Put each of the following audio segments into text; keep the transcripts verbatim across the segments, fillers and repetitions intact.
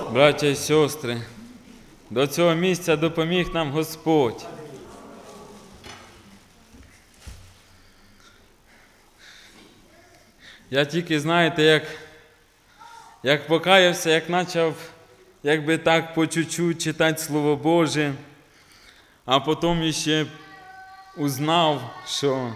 Браття і сестри, до цього місця допоміг нам Господь. Я тільки, знаєте, як, як покаявся, як почав, якби так по чуть-чуть читати Слово Боже, а потім ще узнав, що,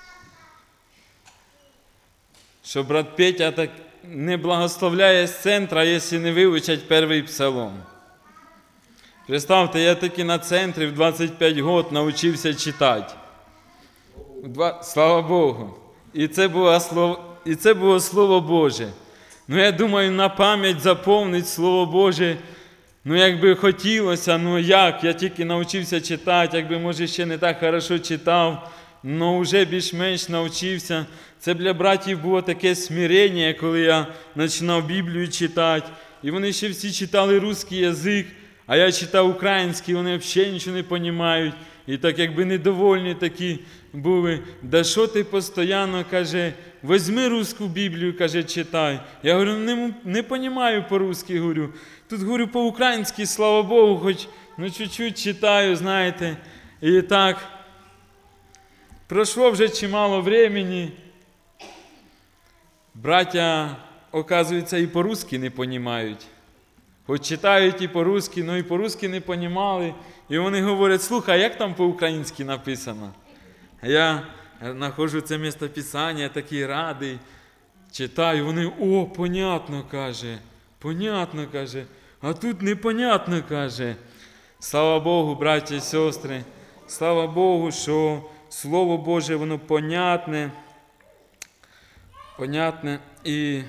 що брат Петя так не благословляє з центра, якщо не вивчать перший псалом. Представте, я таки на центрі в двадцять п'ять років навчився читати. Слава Богу! І це було слово, і це було Слово Боже. Ну, я думаю, на пам'ять заповнити Слово Боже, ну, якби хотілося, ну, як? Я тільки навчився читати, якби, може, ще не так хорошо читав, але вже більш-менш навчився. Це для братів було таке смирення, коли я починав Біблію читати. І вони ще всі читали русський язик, а я читав український, вони взагалі нічого не розуміють. І так якби недовольні такі були. Да що ти постійно, каже, візьми русську Біблію, каже, читай. Я говорю, не, не розумію по-русски, говорю. Тут, говорю, по-українськи, слава Богу, хоч, ну, чуть-чуть читаю, знаєте. І так, пройшло вже чимало времени. Браття, оказується, і по-русски не розуміють. Хоч читають і по-русски, але і по-русски не розуміли. І вони говорять, слухай, а як там по-українськи написано? А я знаходжу це місцеписання, такий радий, читаю, вони, о, понятно, каже, понятно, каже, а тут непонятно, каже. Слава Богу, браття і сестри, слава Богу, що Слово Боже, воно понятне, понятне. І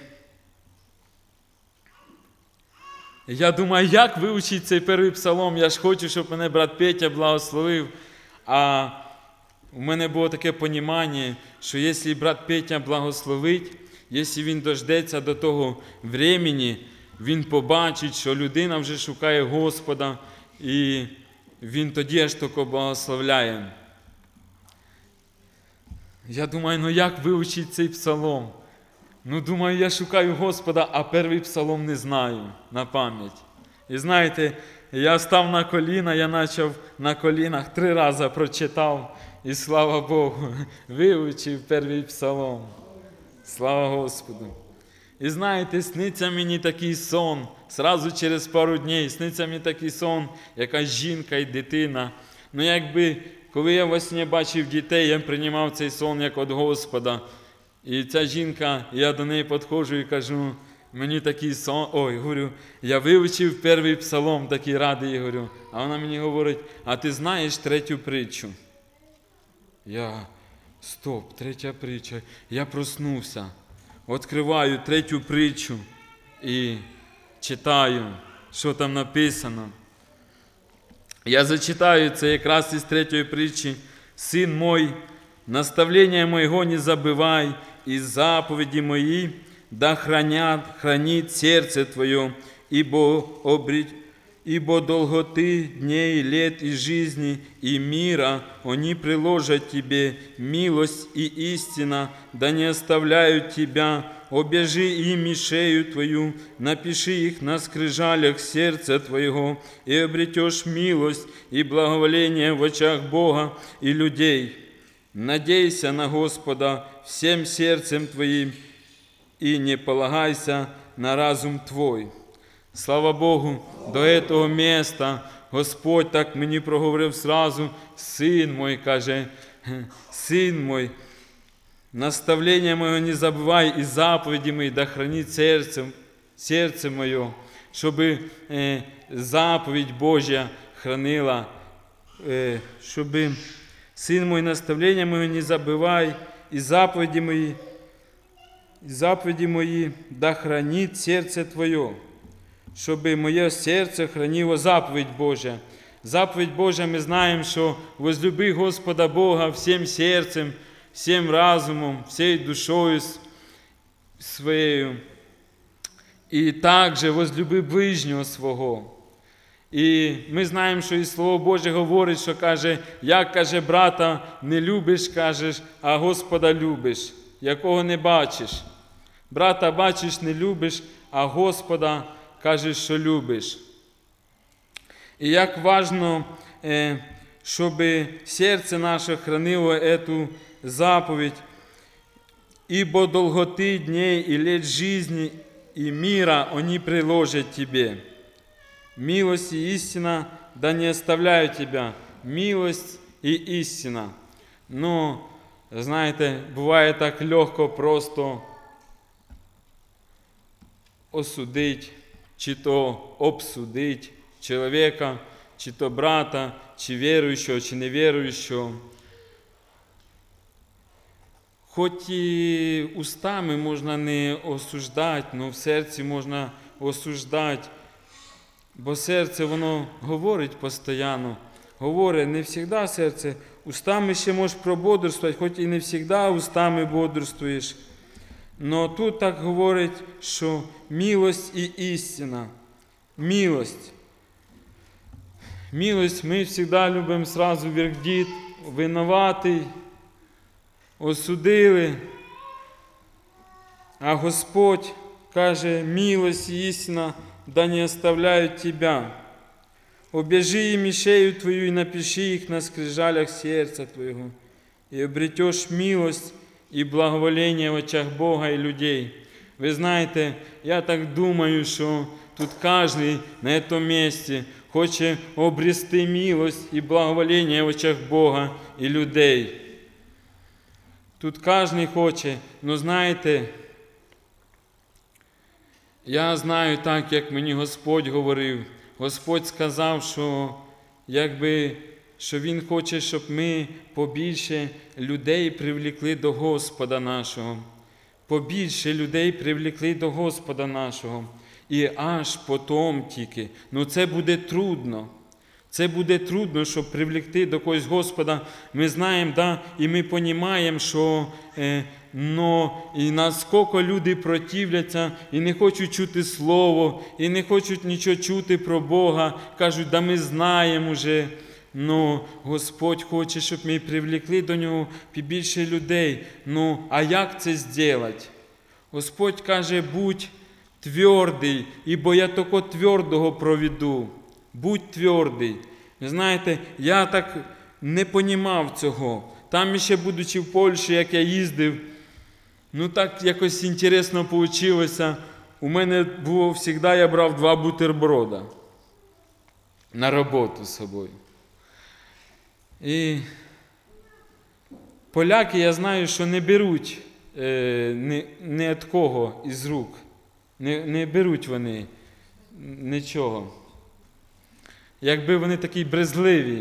я думаю, як вивчити цей перший псалом? Я ж хочу, щоб мене брат Петя благословив. А у мене було таке розуміння, що якщо брат Петя благословить, якщо він дождеться до того времени, він побачить, що людина вже шукає Господа, і він тоді аж тільки благословляє. Я думаю, ну як вивчити цей псалом? Ну, думаю, я шукаю Господа, а перший псалом не знаю на пам'ять. І знаєте, я став на коліна, я почав на колінах, три рази прочитав, і слава Богу, вивчив перший псалом. Слава Господу. І знаєте, сниться мені такий сон, зразу через пару днів, сниться мені такий сон, якась жінка і дитина. Ну, якби, коли я во сні бачив дітей, я приймав цей сон як від Господа. І ця жінка, я до неї підходжу і кажу, мені такий сон, ой, говорю, я вивчив перший псалом, такий радий, говорю. А вона мені говорить, а ти знаєш третю притчу? Я, стоп, третя притча. Я проснувся, відкриваю третю притчу і читаю, що там написано. Я зачитаю це якраз із третьої притчі. Син мой, наставления моего не забывай, и заповеди мои да хранят, хранит сердце твое, ибо, обрет, ибо долготы дней, лет и жизни, и мира они приложат тебе, милость и истина, да не оставляют тебя, обяжи ими шею твою, напиши их на скрижалях сердца твоего, и обретешь милость и благоволение в очах Бога и людей. Надейся на Господа всем сердцем твоим и не полагайся на разум твой. Слава Богу, до этого места Господь так мені проговорив сразу, син мой, каже, син мой, наставления моего не забывай и заповеди мои да хранит сердце, сердце мое, чтобы э, заповедь Божья хранила, э, чтобы Син мой, наставления мои не забывай, и заповеди мои, и заповеди мои да хранит сердце твое, чтобы мое сердце хранило заповедь Божия. Заповедь Божия, мы знаем, что возлюби Господа Бога всем сердцем, всем разумом, всей душою своей, и также возлюби ближнього свого. І ми знаємо, що і Слово Боже говорить, що каже, як, каже, брата не любиш, кажеш, а Господа любиш, якого не бачиш. Брата бачиш, не любиш, а Господа кажеш, що любиш. І як важно, щоб серце наше хранило эту заповедь, ибо долготы дней и лет жизни и мира они приложат тебе. Милость и истина да не оставляют тебя. Милость і істина. Ну, знаєте, буває так легко просто осудить, чи то обсудить чоловіка, чи то брата, чи віруючого, чи невіруючого. Хоч і устами можна не осуждати, але в серці можна осуждати, бо серце, воно говорить постійно. Говорить, не завжди серце, устами ще можеш прободрствувати, хоч і не завжди устами бодрствуєш. Но тут так говорить, що милость і істина. Милость. Милость ми завжди любимо сразу вердит, винуватий, осудили. А Господь каже, милость и истина да не оставляют тебя. Обяжи ими шею твою и напиши их на скрижалях сердца твоего, и обретешь милость и благоволение в очах Бога и людей. Ви знаєте, я так думаю, що тут кожен на этом месте хоче обрести милость и благоволение в очах Бога и людей. Тут кожен хоче, но знаєте, я знаю так, як мені Господь говорив. Господь сказав, що, якби, що Він хоче, щоб ми побільше людей привлекли до Господа нашого. Побільше людей привлекли до Господа нашого. І аж потім тільки. Ну це буде трудно. Це буде трудно, щоб привлекти до когось Господа. Ми знаємо, да, і ми розуміємо, що е, но, і наскільки люди противляться, і не хочуть чути Слово, і не хочуть нічого чути про Бога. Кажуть, да ми знаємо вже. Ну, Господь хоче, щоб ми привлекли до Нього більше людей. Ну, а як це зробити? Господь каже, будь твердий, ібо я тільки твердого проведу. Будь твердий. Ви знаєте, я так не понімав цього. Там ще, будучи в Польщі, як я їздив, ну так якось інтересно вийшло. У мене було завжди, я брав два бутерброда на роботу з собою. І поляки, я знаю, що не беруть е, ні, ні від кого із рук. Не, не беруть вони нічого. Якби вони такі брезгливі.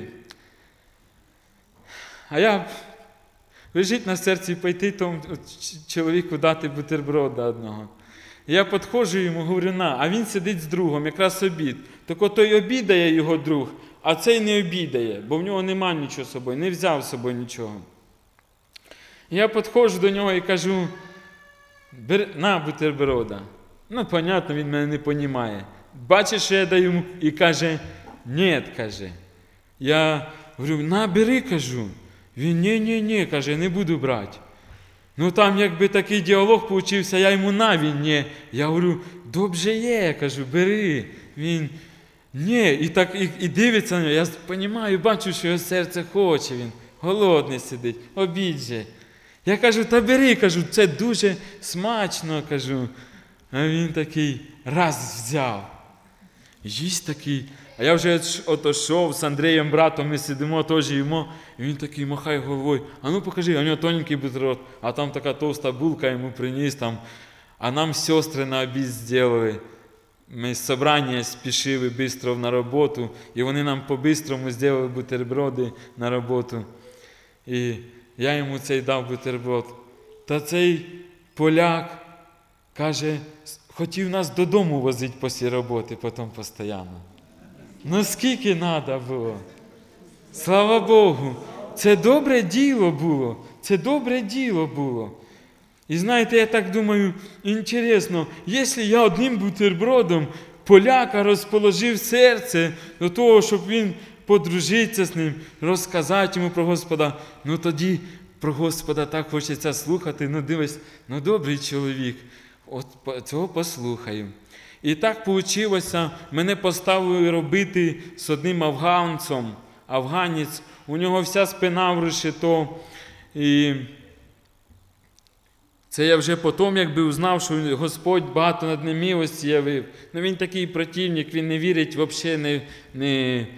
А я лежить на серці пойти тому чоловіку дати бутерброда одного. Я підходжу йому, говорю, на, а він сидить з другом, якраз обід. Так той обідає його друг, а цей не обідає, бо в нього нема нічого з собою, не взяв з собою нічого. Я підходжу до нього і кажу, на бутерброда. Ну, понятно, він мене не розуміє. Бачиш, що я даю йому, і каже, ні, каже. Я говорю, на, бери, кажу. Він, ні-ні-ні, каже, не буду брати. Ну, там якби такий діалог получився, я йому на, він, ні. Я говорю, добре є, кажу, бери. Він, ні, і так, і, і дивиться на нього. Я розумію, бачу, що його серце хоче, він голодний сидить, обід же. Я кажу, та бери, кажу, це дуже смачно, кажу. А він такий раз взяв. Їсть такий. А я вже отошов з Андрієм, братом, ми сидимо, теж їмо. І він такий махає головою. А ну покажи, а у нього тоненький бутерброд. А там така товста булка йому приніс. Там. А нам сестри на обід зробили. Ми з собрання спішили швидко на роботу. І вони нам по-бистрому зробили бутерброди на роботу. І я йому цей дав бутерброд. Та цей поляк каже, хотів нас додому возити після роботи, потім постійно. Ну скільки треба було? Слава Богу! Це добре діло було. Це добре діло було. І знаєте, я так думаю, інтересно, якщо я одним бутербродом поляка розположив серце до того, щоб він подружитися з ним, розказати йому про Господа, ну тоді про Господа так хочеться слухати. Ну дивись, ну добрий чоловік, от цього послухаю. І так вийшло, мене поставили робити з одним афганцем. Афганець, у нього вся спина в решето. І це я вже потім якби узнав, що Господь багато над ним милості явив. Ну він такий противник, він не вірить взагалі, не, не...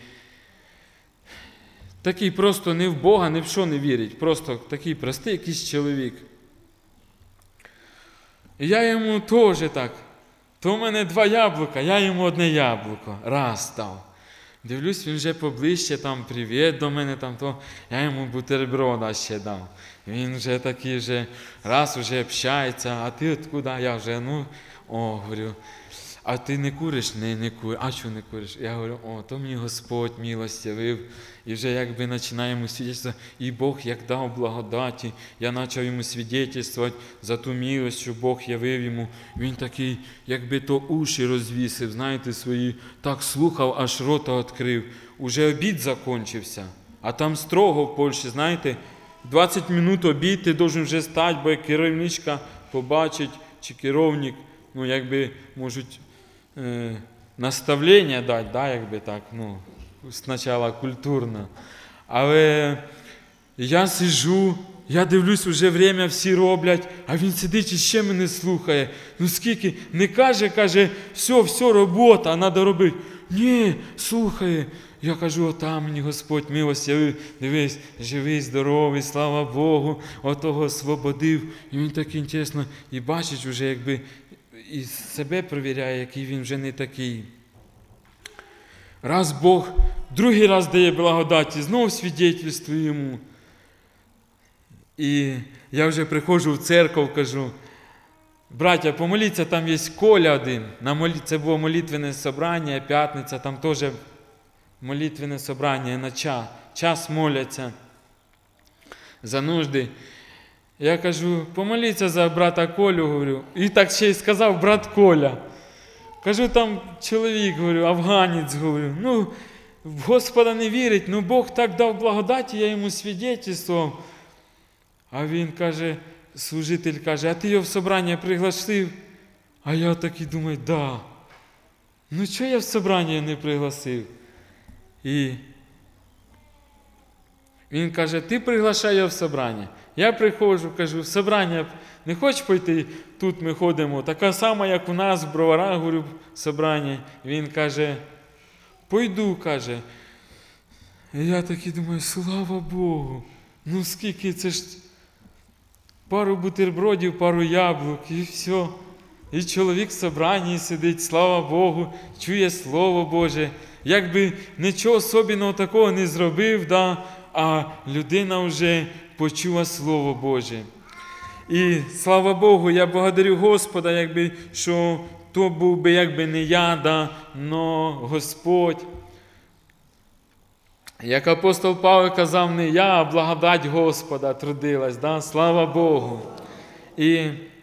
такий просто не в Бога, ні в що не вірить. Просто такий простий якийсь чоловік. І я йому теж так. То в мене два яблука, я йому одне яблуко. Раз дав. Дивлюсь, він вже поближче, там, привіт до мене, там, то, я йому бутерброда ще дав. Він вже такий, вже, раз вже общається, а ти откуда? Я вже, ну, о, говорю, а ти не куриш? Не, не курю. А що не куриш? Я говорю, о, то мені Господь милость явив. І вже якби починаємо свідчитися, і Бог як дав благодаті, я почав йому свідчитувати за ту милость, що Бог явив йому. Він такий, якби то уші розвісив, знаєте, свої, так слухав, аж рота відкрив. Уже обід закінчився, а там строго в Польщі, знаєте, двадцять минут обід, ти должен вже стати, бо керівничка побачить, чи керівник, ну, якби, можуть е, наставлення дати, да, якби так, ну, спочатку культурно. Але я сиджу, я дивлюсь, вже время всі роблять, а він сидить і ще мене слухає. Ну скільки, не каже, каже, все, все, робота, треба робити. Ні, слухає. Я кажу, отам мені Господь милость явив, дивись, живий, здоровий, слава Богу, отого освободив. І він так інтересно, і бачить вже, якби, і себе перевіряє, який він вже не такий. Раз Бог другий раз дає благодаті, знову свідчительствую йому. І я вже приходжу в церкву, кажу, браття, помоліться, там є Коля один. На молі... Це було молитвенне собрання, п'ятниця, там теж молитвенне собрання, на час, час моляться за нужди. Я кажу, помоліться за брата Колю, говорю. І так ще й сказав брат Коля. Кажу, там чоловік, говорю, афганець, говорю, ну, в Господа не вірить, ну Бог так дав благодаті, я йому свідчував. А він каже, служитель каже, а ти його в собрання пригласив? А я такий думаю, да. Ну чого я в собрання не пригласив? І він каже, ти приглашай його в собрання. Я приходжу, кажу, в собрання не хочеш пойти? Тут ми ходимо, така сама, як у нас в Броварах, говорю, собрання. Він каже, пойду, каже. І я такий думаю, слава Богу, ну скільки, це ж пару бутербродів, пару яблук і все. І чоловік в собранні сидить, слава Богу, чує Слово Боже. Якби нічого особливого такого не зробив, да, а людина вже почула Слово Боже. І слава Богу, я благодарю Господа, якби, що то був би якби не я, да, но Господь. Як апостол Павло казав, не я, а благодать Господа трудилась, да, слава Богу. І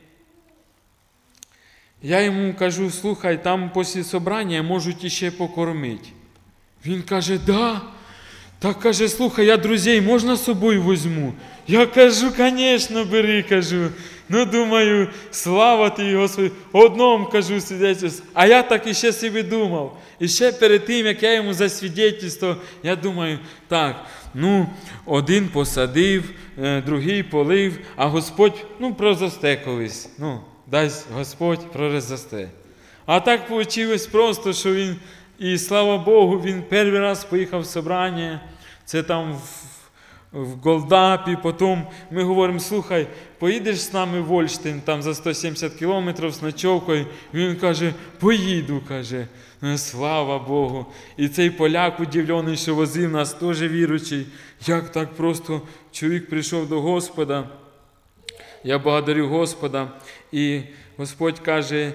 я йому кажу, слухай, там після собрання можуть іще покормити. Він каже, да. Так каже, слухай, я друзей можна з собою візьму? Я кажу, звісно, бери, кажу. Ну, думаю, слава ти, Господи. Одному, кажу, свідчительство. А я так іще собі думав. І ще перед тим, як я йому засвідчительство, я думаю, так, ну, один посадив, другий полив, а Господь, ну, проросте колись. Ну, дасть Господь проросте. А так вийшло просто, що він, і слава Богу, він перший раз поїхав в собрання, це там в, в Голдапі, потім ми говоримо, слухай, поїдеш з нами в Ольштин, там за сто сімдесят кілометрів з ночовкою? Він каже, поїду, каже. Слава Богу. І цей поляк удивлений, що возив нас, теж віруючий. Як так просто чоловік прийшов до Господа. Я благодарю Господа. І Господь каже,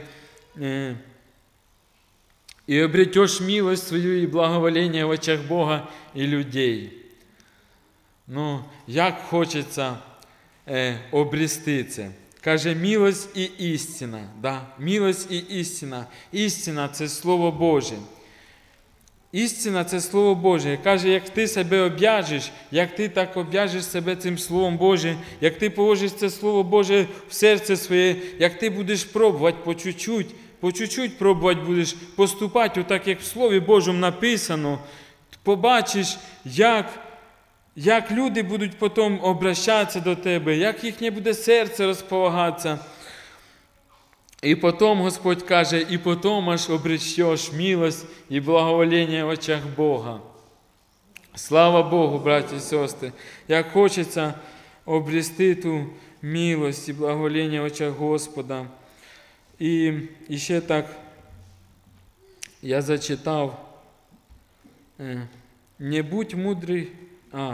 «І обретеш милость свою і благоволення в очах Бога і людей». Ну, як хочеться е, обрести це. Каже, милость і істина. Да? Милость і істина. Істина – це Слово Боже. Істина – це Слово Боже. Каже, як ти себе об'яжеш, як ти так об'яжеш себе цим Словом Божим, як ти положиш це Слово Боже в серце своє, як ти будеш пробувати по чуть-чуть, по чуть-чуть пробувати будеш поступати, отак, як в Слові Божому написано, побачиш, як, як люди будуть потім обращатися до тебе, як їхнє буде серце розполагатися. І потім Господь каже, і потім аж обречеш милость і благовоління в очах Бога. Слава Богу, браті і сестри, як хочеться обрести ту милость і благовоління в очах Господа. І, і ще так, я зачитав, не будь мудрий, а,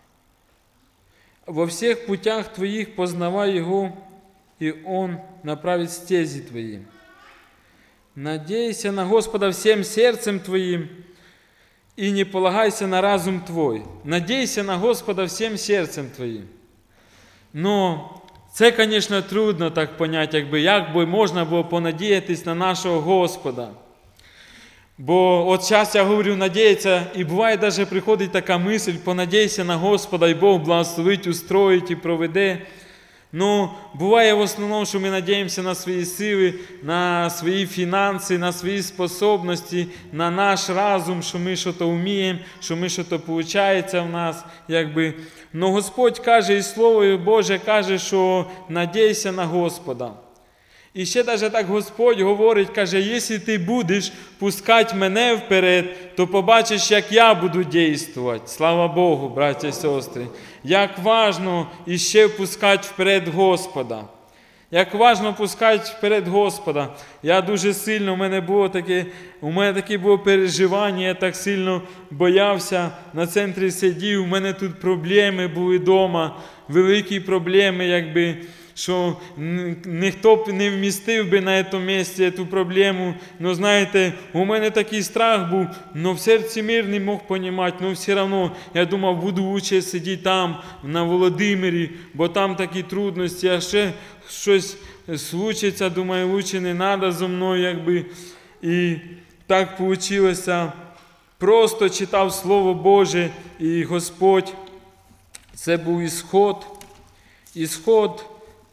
во всех путях твоих познавай Его, и Он направит стези твои. Надейся на Господа всем сердцем твоим, и не полагайся на разум твой. Надейся на Господа всем сердцем твоим. Но це, звісно, трудно так поняти, якби, як би можна було понадіятись на нашого Господа. Бо от зараз я говорю, надіятися, і буває навіть приходить така мисль, понадійся на Господа, і Бог благословить, устроїть і проведе. Ну, буває в основному, що ми надіємося на свої сили, на свої фінанси, на свої способності, на наш разум, що ми щось вміємо, що ми щось виходить в нас, якби. Но Господь каже, і Слово Боже каже, що надійся на Господа. І ще навіть так Господь говорить, каже, якщо ти будеш пускати мене вперед, то побачиш, як я буду діяти. Слава Богу, браті і сестри. Як важно іще пускати вперед Господа. Як важно пускати вперед Господа. Я дуже сильно, у мене було таке, у мене таке було переживання, я так сильно боявся, на центрі сидів, у мене тут проблеми були вдома, великі проблеми, якби, що ніхто б не вмістив би на цьому місці цю проблему. Ну, знаєте, у мене такий страх був, але в серці мир не мог розуміти, але все одно я думав, буду лучше сидіти там, на Володимирі, бо там такі трудності, а ще щось случиться, думаю, лучше не треба зо мною, якби. І так вийшло. Просто читав Слово Боже, і Господь, це був ісход, ісход,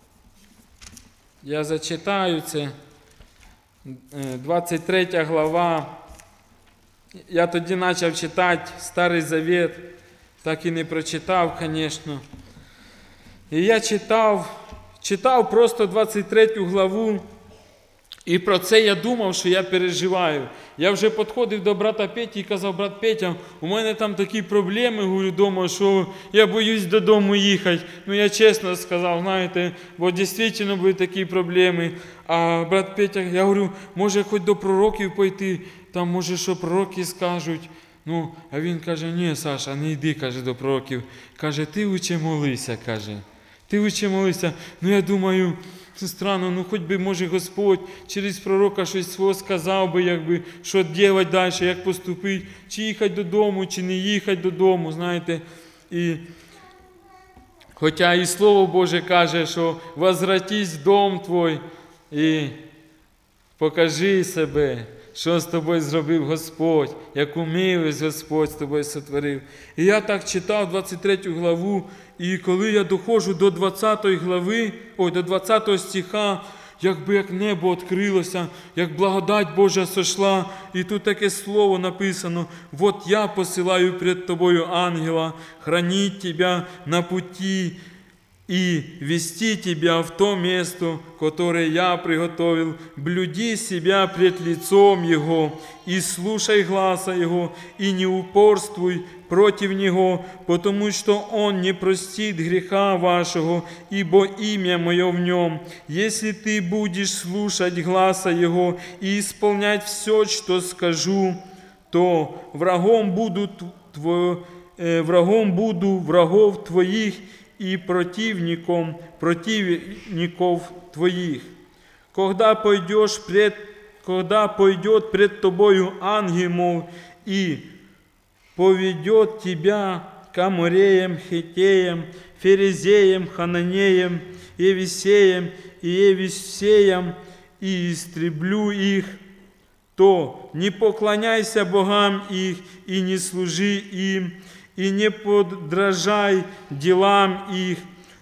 я зачитаю це, двадцять третя глава. Я тоді почав читати Старий Завет, так і не прочитав, звісно. І я читав, читав просто двадцять третю главу, і про це я думав, що я переживаю. Я вже підходив до брата Петі і казав, брат Петя, у мене там такі проблеми, говорю, вдома, що я боюсь додому їхати. Ну, я чесно сказав, знаєте, бо дійсно були такі проблеми. А брат Петя, я говорю, може хоч до пророків пойти, там може що пророки скажуть. Ну, а він каже, ні, Саша, не йди, каже, до пророків. Каже, ти лучше молися, каже. Ти лучше молися. Ну, я думаю, странно, ну хоч би, може, Господь через пророка щось свого сказав би, якби, що робити далі, як поступити, чи їхати додому, чи не їхати додому, знаєте. І, хоча і Слово Боже каже, що возвратись в дом твой і покажи себе, що з тобою зробив Господь, яку милість Господь з тобою сотворив. І я так читав двадцять третю главу, і коли я доходжу до двадцятої глави, ой, до двадцятого стиха, якби як небо відкрилося, як благодать Божа сошла, і тут таке слово написано: «Вот я посилаю пред тобою ангела, хранить тебя на пути и вести тебя в то место, которое я приготовил. Блюди себя пред лицом Его, и слушай гласа Его, и не упорствуй против Него, потому что Он не простит греха вашего, ибо имя Мое в Нем. Если ты будешь слушать гласа Его и исполнять все, что скажу, то врагом буду, тво, э, врагом буду врагов твоих, и противником противников твоих. Когда пойдешь пред, когда пойдет пред тобою ангел мой и поведет тебя к Амореям, Хиттеям, Ферезеям, Хананеям, Евисеям и Евисеям, и истреблю их, то не поклоняйся богам их и не служи им, и не подражай делам их,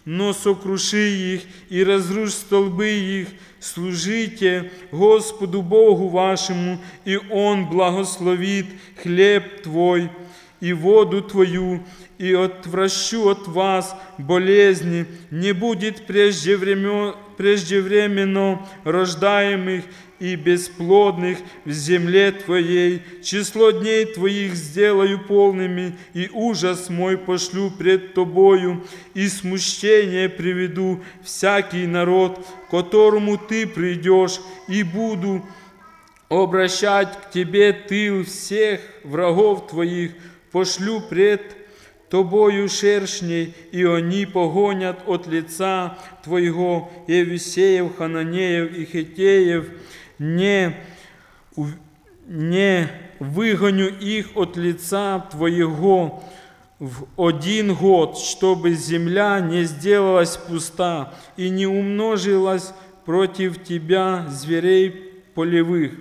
но сокруши их и разрушь столбы их. Служите Господу Богу вашему, и Он благословит хлеб твой и воду твою, и отвращу от вас болезни, не будет преждевременно, преждевременно рождаемых и бесплодных в земле твоей. Число дней твоих сделаю полными, и ужас мой пошлю пред тобою, и смущение приведу всякий народ, к которому ты придешь, и буду обращать к тебе тыл всех врагов твоих, пошлю пред тобою шершней, и они погонят от лица твоего Евусеев, Хананеев и Хетеев, не, не выгоню их от лица твоего в один год, чтобы земля не сделалась пуста и не умножилась против тебя зверей полевых.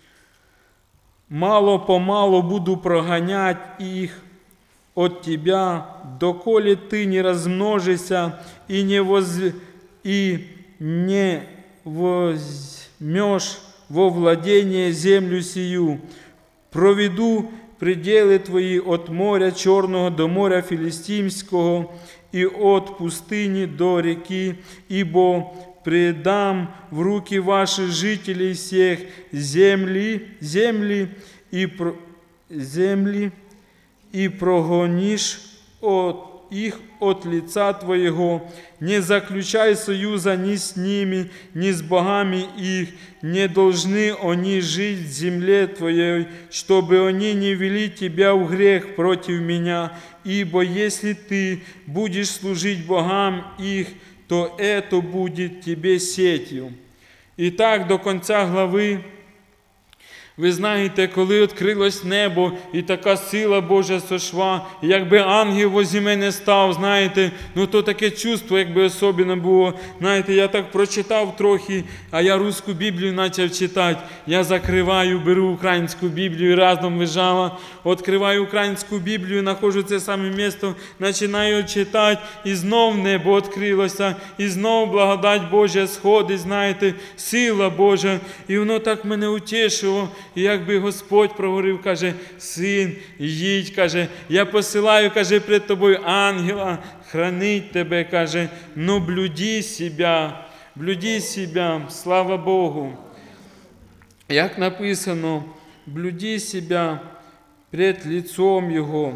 Мало-помалу буду прогонять их от тебя, доколе ты не размножишься и не, воз... и не возьмешь во владение землю сию. Проведу пределы твои от моря Черного до моря Филистимского и от пустыни до реки, ибо предам в руки ваши жителей всех земли, земли и про... земли, и прогонишь от их от лица твоего. Не заключай союза ни с ними, ни с богами их. Не должны они жить в земле твоей, чтобы они не вели тебя в грех против меня. Ибо если ты будешь служить богам их, то это будет тебе сетью. І так до кінця глави. Ви знаєте, коли відкрилось небо, і така сила Божа сошла, і якби ангел возле мене став, знаєте, ну то таке чувство, якби особливо було. Знаєте, я так прочитав трохи, а я русську Біблію почав читати. Я закриваю, беру українську Біблію, разом лежала, відкриваю українську Біблію, знаходжу це саме місце, починаю читати, і знов небо відкрилося, і знов благодать Божа сходить, знаєте, сила Божа, і воно так мене утішило. І якби Господь проговорив, каже, син, їдь, каже, я посилаю, каже, пред тобою ангела, хранить тебе, каже, но блюди себя, блюди себя, слава Богу. Як написано, блюди себя пред лицом Його.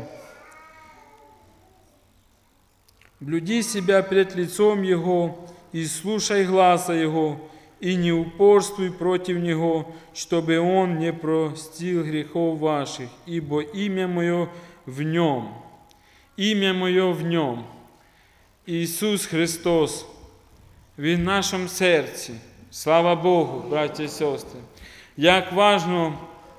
Блюди себя пред лицом Его и слушай гласа Его, и не упорствуй против Него, чтобы Он не простил грехов ваших, ибо имя Мое в Нем. Имя Мое в Нем. Ісус Христос, Він в нашому серці. Слава Богу, браті і сестри. Як важно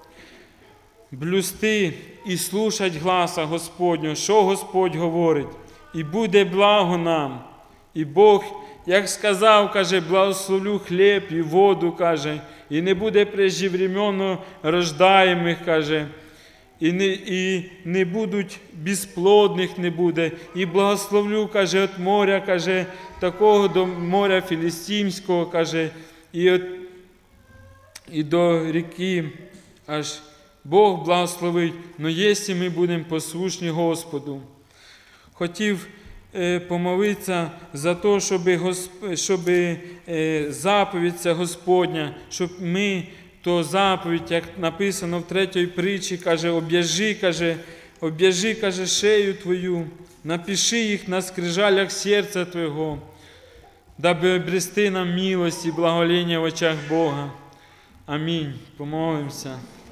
блюсти і слушати гласа Господнього, що Господь говорить. І буде благо нам. І Бог, як сказав, каже, благословлю хліб і воду, каже, і не буде преждевременно рождаємих, каже, і не, і не будуть безплодних не буде, і благословлю, каже, від моря, каже, такого до моря Філістимського, каже, і, от, і до ріки, аж Бог благословить, но якщо ми будемо послушні Господу. Хотів помолитися за те, щоб, щоб заповідь ця Господня, щоб ми, то заповідь, як написано в третій притчі, каже, об'яжи, каже, об'яжи, каже, шею твою, напиши їх на скрижалях серця твого, даби обрести нам милость і благовоління в очах Бога. Амінь. Помолимося.